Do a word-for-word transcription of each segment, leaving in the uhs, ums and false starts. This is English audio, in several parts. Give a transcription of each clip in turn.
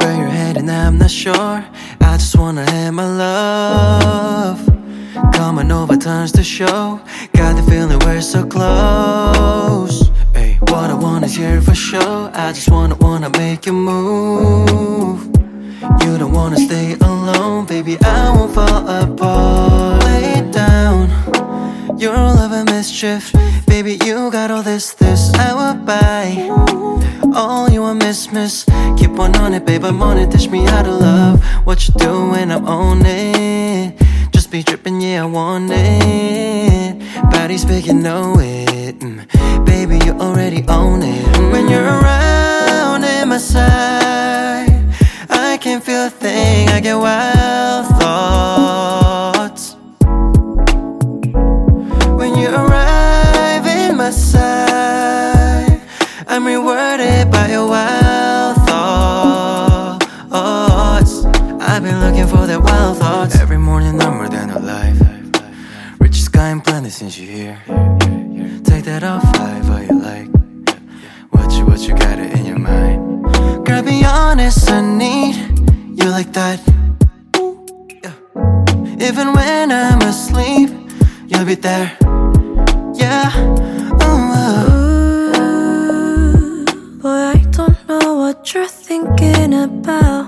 where you're heading, I'm not sure. I just wanna have my love. Coming over turns to show. Got the feeling we're so close. Ay, what I want is here for sure. I just wanna, wanna make you move. You don't wanna stay alone, baby, I won't fall apart. Lay down, your love and mischief. Baby, you got all this, this I will buy. All you want, miss, miss. Keep on on it, babe, I'm on it. Teach me how to love. What you do when I'm on it. Just be dripping, yeah, I want it. Body's big, you know it. mm. Baby, you already own it. mm. When you're around in my side, I can't feel a thing, I get wild thoughts. When you arrive in my side, I'm rewarded by your wild thoughts. I've been looking for that wild thoughts. Every morning I'm more than alive. Richest guy in planet since you're here. Take that off five, how you like. What you, what you got it in your mind. Girl, be honest, I need you like that. Even when I'm asleep, you'll be there. Yeah. Oh, Ooh, boy, I don't know what you're thinking about.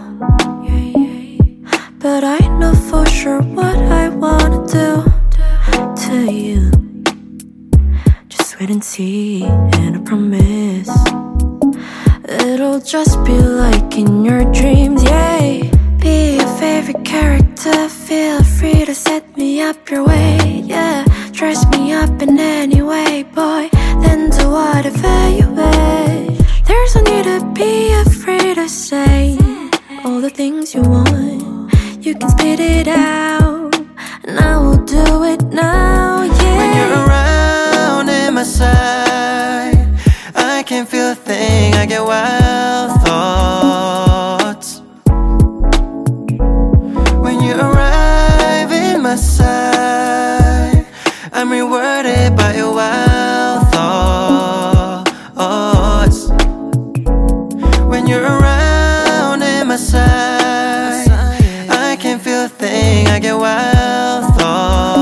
But I know for sure what I wanna do to you. Just wait and see, and I promise it'll just be like in your dreams, yeah. Be your favorite character, feel free to set me up your way, yeah. Dress me up in any way, boy, then do whatever you wish. There's no need to be afraid to say all the things you want. You can spit it out, and I will do it now, yeah. When you're around in my side, I can't feel a thing, I get wild thoughts. When you arrive in my side, I'm rewarded by your wild thoughts. When you're around in my side, I can't feel a thing, I get wild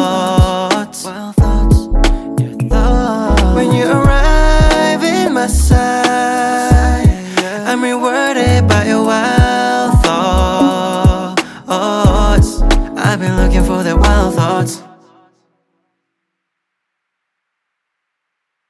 thoughts. When you arrive in my side,